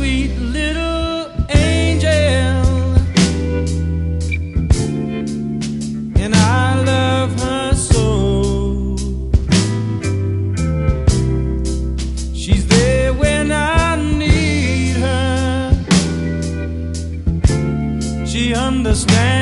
sweet little angel, and I love her so. She's there when I need her. She understands